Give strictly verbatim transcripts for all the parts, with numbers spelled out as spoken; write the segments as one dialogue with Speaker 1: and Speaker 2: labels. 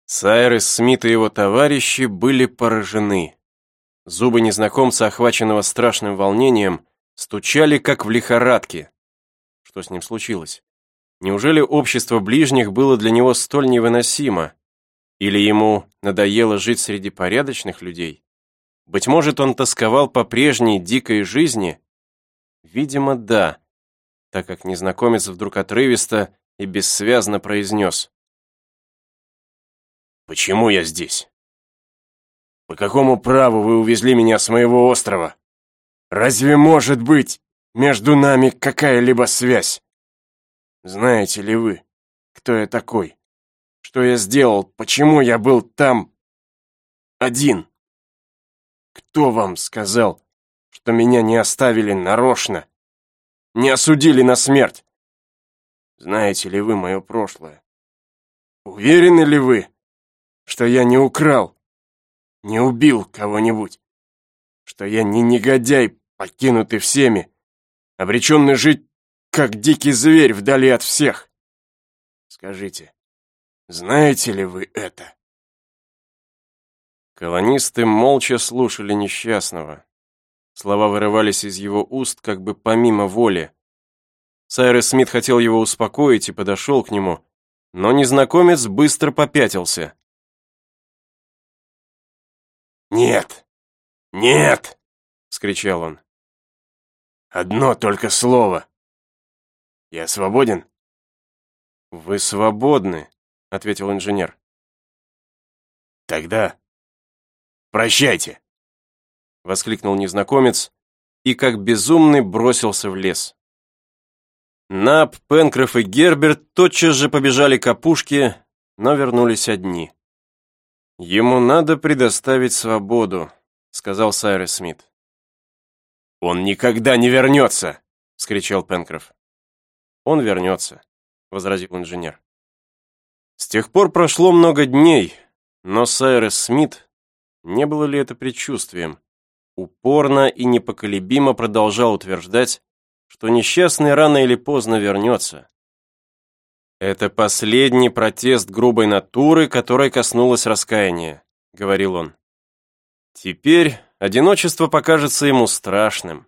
Speaker 1: Сайрес Смит и его товарищи были поражены. Зубы незнакомца, охваченного страшным волнением, стучали, как в лихорадке. Что с ним случилось? Неужели общество ближних было для него столь невыносимо? Или ему надоело жить среди порядочных людей? Быть может, он тосковал по прежней дикой жизни? Видимо, да, так как незнакомец вдруг отрывисто и бессвязно произнес: «Почему я здесь? По какому праву вы увезли меня с моего острова? Разве может быть между нами какая-либо связь? Знаете ли вы, кто я такой? Что я сделал? Почему я был там один? Кто вам сказал, что меня не оставили нарочно? Не осудили на смерть? Знаете ли вы мое прошлое? Уверены ли вы, что я не украл, не убил кого-нибудь? Что я не негодяй, покинутый всеми, обреченный жить, как дикий зверь, вдали от всех? Скажите, знаете ли вы это?» Колонисты молча слушали несчастного. Слова вырывались из его уст как бы помимо воли. Сайрес Смит хотел его успокоить и подошел к нему, но незнакомец быстро попятился. «Нет! Нет!» — вскричал он. «Одно только слово. Я свободен?» «Вы свободны», — ответил инженер. «Тогда прощайте!» — воскликнул незнакомец и как безумный бросился в лес. Наб, Пенкроф и Герберт тотчас же побежали к опушке, но вернулись одни. «Ему надо предоставить свободу», — сказал Сайрес Смит. «Он никогда не вернется!» — вскричал Пенкроф. «Он вернется», — возразил инженер. С тех пор прошло много дней, но Сайрес Смит, не было ли это предчувствием, упорно и непоколебимо продолжал утверждать, что несчастный рано или поздно вернется. «Это последний протест грубой натуры, которой коснулось раскаяния», — говорил он. «Теперь одиночество покажется ему страшным».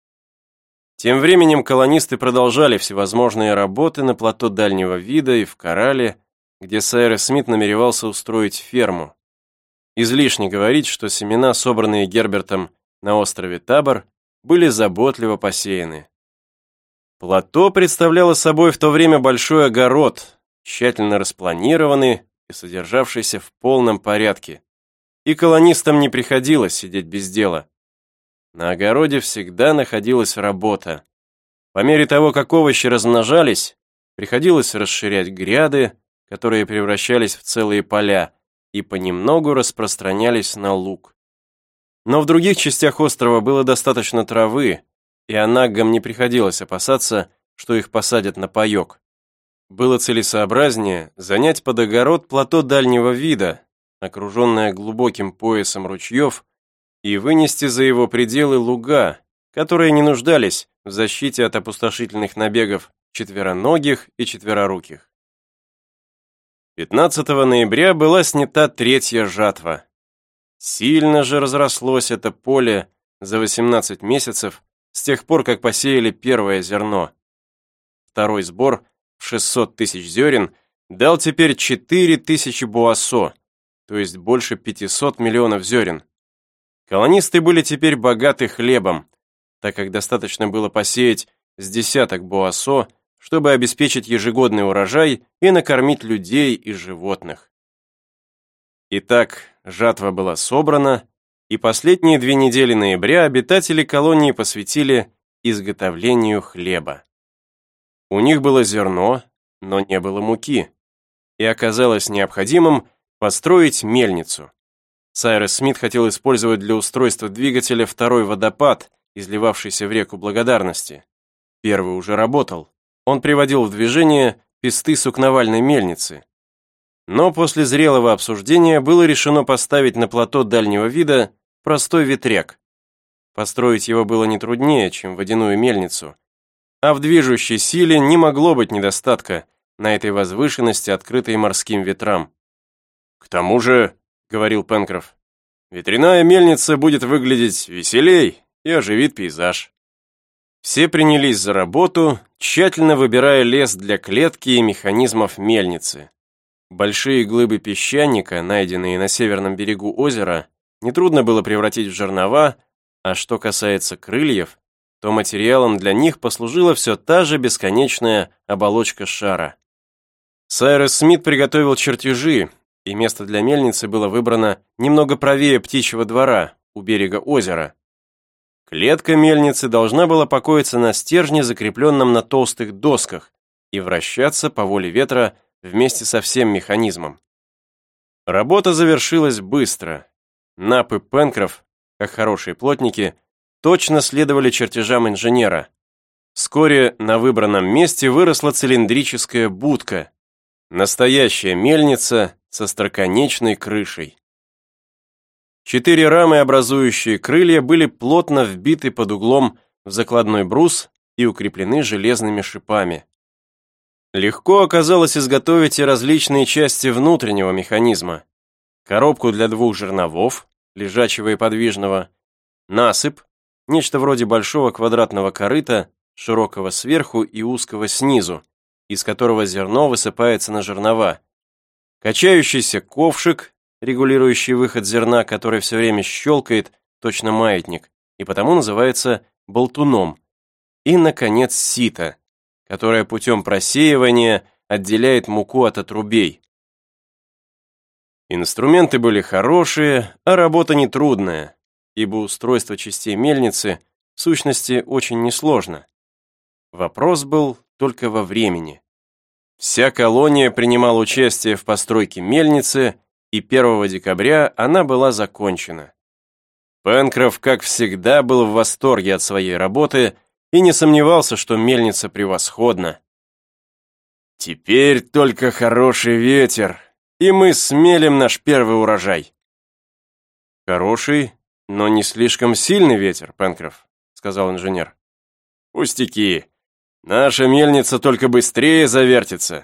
Speaker 1: Тем временем колонисты продолжали всевозможные работы на плато дальнего вида и в Корале, где Сайрес Смит намеревался устроить ферму. Излишне говорить, что семена, собранные Гербертом на острове Табор, были заботливо посеяны. Плато представляло собой в то время большой огород, тщательно распланированный и содержавшийся в полном порядке, и колонистам не приходилось сидеть без дела. На огороде всегда находилась работа. По мере того, как овощи размножались, приходилось расширять гряды, которые превращались в целые поля, и понемногу распространялись на луг. Но в других частях острова было достаточно травы, и анаггам не приходилось опасаться, что их посадят на паёк. Было целесообразнее занять под огород плато дальнего вида, окруженное глубоким поясом ручьев, и вынести за его пределы луга, которые не нуждались в защите от опустошительных набегов четвероногих и четвероруких. пятнадцатого ноября была снята третья жатва. Сильно же разрослось это поле за восемнадцать месяцев с тех пор, как посеяли первое зерно. Второй сбор в шестьсот тысяч зерен дал теперь четыре тысячи буассо, то есть больше пятисот миллионов зерен. Колонисты были теперь богаты хлебом, так как достаточно было посеять с десяток буассо, чтобы обеспечить ежегодный урожай и накормить людей и животных. Итак, жатва была собрана, и последние две недели ноября обитатели колонии посвятили изготовлению хлеба. У них было зерно, но не было муки, и оказалось необходимым построить мельницу. Сайрес Смит хотел использовать для устройства двигателя второй водопад, изливавшийся в реку Благодарности. Первый уже работал. Он приводил в движение песты сукновальной мельницы. Но после зрелого обсуждения было решено поставить на плато дальнего вида простой ветряк. Построить его было не труднее, чем водяную мельницу, а в движущей силе не могло быть недостатка на этой возвышенности, открытой морским ветрам. «К тому же, — говорил Пенкроф, — ветряная мельница будет выглядеть веселей и оживит пейзаж». Все принялись за работу, тщательно выбирая лес для клетки и механизмов мельницы. Большие глыбы песчаника, найденные на северном берегу озера, нетрудно было превратить в жернова, а что касается крыльев, то материалом для них послужила все та же бесконечная оболочка шара. Сайрес Смит приготовил чертежи, и место для мельницы было выбрано немного правее птичьего двора, у берега озера. Клетка мельницы должна была покоиться на стержне, закрепленном на толстых досках, и вращаться по воле ветра вместе со всем механизмом. Работа завершилась быстро. Нап и Пенкроф, как хорошие плотники, точно следовали чертежам инженера. Вскоре на выбранном месте выросла цилиндрическая будка, настоящая мельница со остроконечной крышей. Четыре рамы, образующие крылья, были плотно вбиты под углом в закладной брус и укреплены железными шипами. Легко оказалось изготовить и различные части внутреннего механизма. Коробку для двух жерновов, лежачего и подвижного, насыпь, нечто вроде большого квадратного корыта, широкого сверху и узкого снизу, из которого зерно высыпается на жернова, качающийся ковшик, регулирующий выход зерна, который все время щелкает, точно маятник, и потому называется болтуном, и, наконец, сито, которое путем просеивания отделяет муку от отрубей. Инструменты были хорошие, а работа нетрудная, ибо устройство частей мельницы в сущности очень несложно. Вопрос был только во времени. Вся колония принимала участие в постройке мельницы, и первого декабря она была закончена. Пенкроф, как всегда, был в восторге от своей работы и не сомневался, что мельница превосходна. «Теперь только хороший ветер, и мы смелим наш первый урожай». «Хороший, но не слишком сильный ветер, Пенкроф», — сказал инженер. «Пустяки. Наша мельница только быстрее завертится».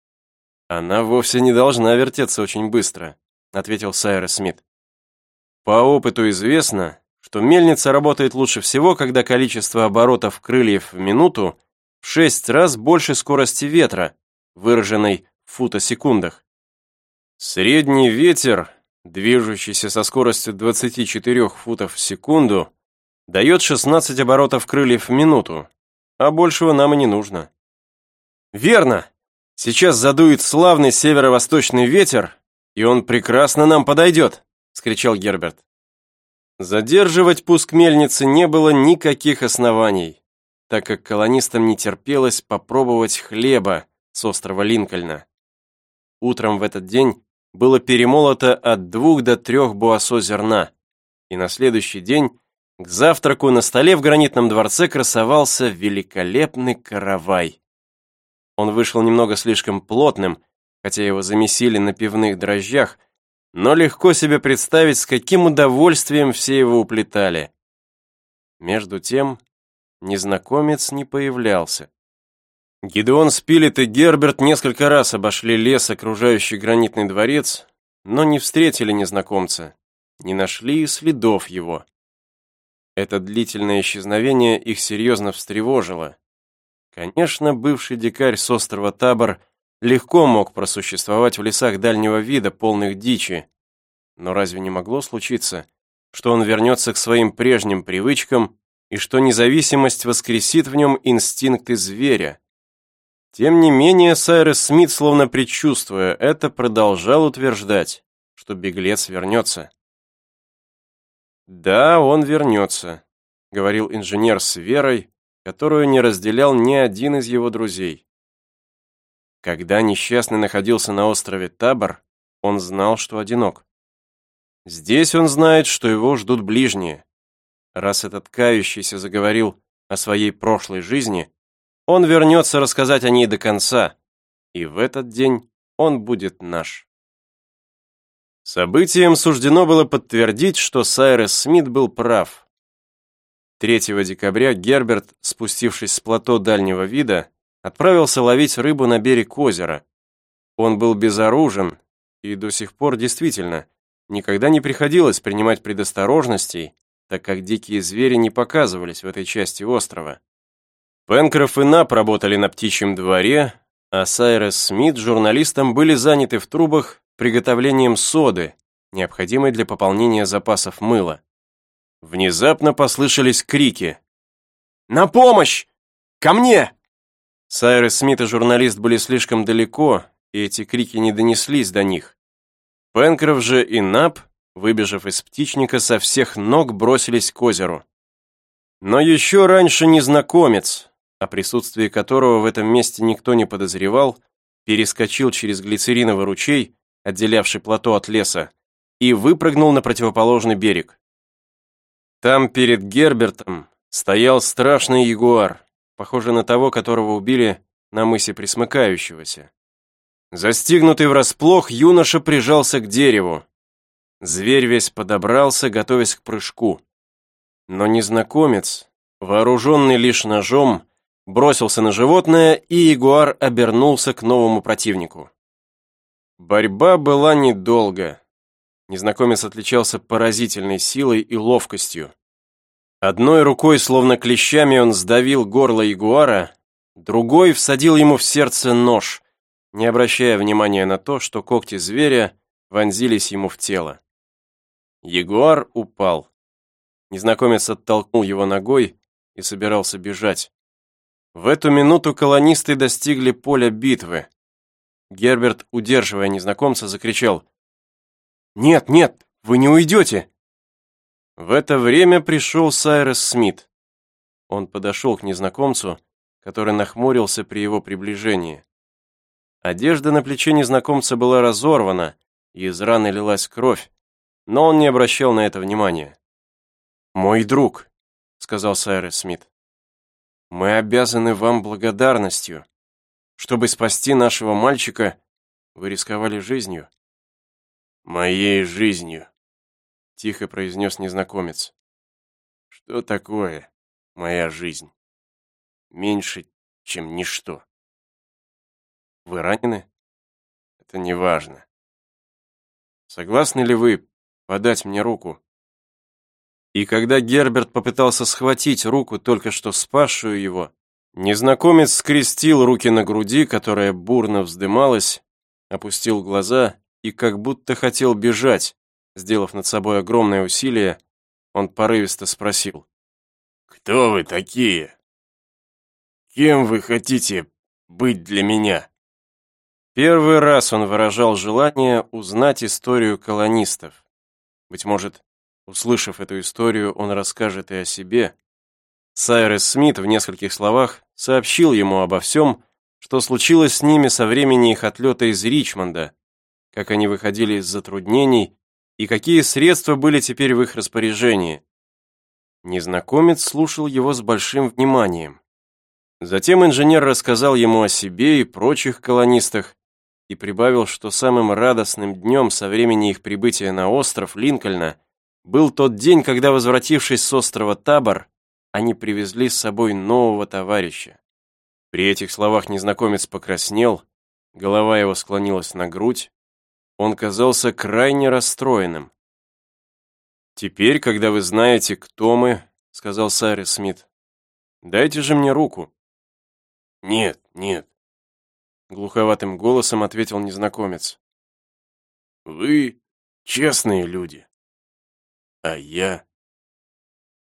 Speaker 1: «Она вовсе не должна вертеться очень быстро», — ответил Сайрес Смит. «По опыту известно, что мельница работает лучше всего, когда количество оборотов крыльев в минуту в шесть раз больше скорости ветра, выраженной в футосекундах. Средний ветер, движущийся со скоростью двадцати четырёх футов в секунду, дает шестнадцать оборотов крыльев в минуту, а большего нам и не нужно». «Верно! Сейчас задует славный северо-восточный ветер, и он прекрасно нам подойдет», — скричал Герберт. Задерживать пуск мельницы не было никаких оснований, так как колонистам не терпелось попробовать хлеба с острова Линкольна. Утром в этот день было перемолото от двух до трех буассо зерна, и на следующий день к завтраку на столе в гранитном дворце красовался великолепный каравай. Он вышел немного слишком плотным, хотя его замесили на пивных дрожжах, но легко себе представить, с каким удовольствием все его уплетали. Между тем, незнакомец не появлялся. Гидеон Спилет и Герберт несколько раз обошли лес, окружающий гранитный дворец, но не встретили незнакомца, не нашли и следов его. Это длительное исчезновение их серьезно встревожило. Конечно, бывший дикарь с острова Табор легко мог просуществовать в лесах дальнего вида, полных дичи, но разве не могло случиться, что он вернется к своим прежним привычкам и что независимость воскресит в нем инстинкты зверя? Тем не менее, Сайрес Смит, словно предчувствуя это, продолжал утверждать, что беглец вернется. «Да, он вернется», — говорил инженер с верой, которую не разделял ни один из его друзей. Когда несчастный находился на острове Табор, он знал, что одинок. Здесь он знает, что его ждут ближние. Раз этот кающийся заговорил о своей прошлой жизни, он вернется рассказать о ней до конца, и в этот день он будет наш. Событием суждено было подтвердить, что Сайрес Смит был прав. третьего декабря Герберт, спустившись с плато дальнего вида, отправился ловить рыбу на берег озера. Он был безоружен и до сих пор действительно никогда не приходилось принимать предосторожностей, так как дикие звери не показывались в этой части острова. Пенкроф и Нап работали на птичьем дворе, а Сайрес Смит с журналистом были заняты в трубах приготовлением соды, необходимой для пополнения запасов мыла. Внезапно послышались крики. «На помощь! Ко мне!» Сайрес Смит и журналист были слишком далеко, и эти крики не донеслись до них. Пенкроф же и Нап, выбежав из птичника, со всех ног бросились к озеру. Но еще раньше незнакомец, о присутствии которого в этом месте никто не подозревал, перескочил через глицериновый ручей, отделявший плато от леса, и выпрыгнул на противоположный берег. Там перед Гербертом стоял страшный ягуар, похожий на того, которого убили на мысе Пресмыкающегося. Застигнутый врасплох, юноша прижался к дереву. Зверь весь подобрался, готовясь к прыжку. Но незнакомец, вооруженный лишь ножом, бросился на животное, и ягуар обернулся к новому противнику. Борьба была недолго. Незнакомец отличался поразительной силой и ловкостью. Одной рукой, словно клещами, он сдавил горло ягуара, другой всадил ему в сердце нож, не обращая внимания на то, что когти зверя вонзились ему в тело. Ягуар упал. Незнакомец оттолкнул его ногой и собирался бежать. В эту минуту колонисты достигли поля битвы. Герберт, удерживая незнакомца, закричал: «Нет, нет, вы не уйдете!» В это время пришел Сайрес Смит. Он подошел к незнакомцу, который нахмурился при его приближении. Одежда на плече незнакомца была разорвана, и из раны лилась кровь, но он не обращал на это внимания. «Мой друг», — сказал Сайрес Смит, — «мы обязаны вам благодарностью. Чтобы спасти нашего мальчика, вы рисковали жизнью». «Моей жизнью», — тихо произнес незнакомец. «Что такое моя жизнь? Меньше, чем ничто». «Вы ранены? Это не важно. Согласны ли вы подать мне руку?» И когда Герберт попытался схватить руку, только что спасшую его, незнакомец скрестил руки на груди, которая бурно вздымалась, опустил глаза и как будто хотел бежать. Сделав над собой огромное усилие, он порывисто спросил: «Кто вы такие? Кем вы хотите быть для меня?» Первый раз он выражал желание узнать историю колонистов. Быть может, услышав эту историю, он расскажет и о себе. Сайрес Смит в нескольких словах сообщил ему обо всем, что случилось с ними со времени их отлета из Ричмонда, как они выходили из затруднений и какие средства были теперь в их распоряжении. Незнакомец слушал его с большим вниманием. Затем инженер рассказал ему о себе и прочих колонистах и прибавил, что самым радостным днем со времени их прибытия на остров Линкольна был тот день, когда, возвратившись с острова Табор, они привезли с собой нового товарища. При этих словах незнакомец покраснел, голова его склонилась на грудь, он казался крайне расстроенным. «Теперь, когда вы знаете, кто мы, — сказал Сайрес Смит, — дайте же мне руку». «Нет, нет», — глуховатым голосом ответил незнакомец. «Вы честные люди, а я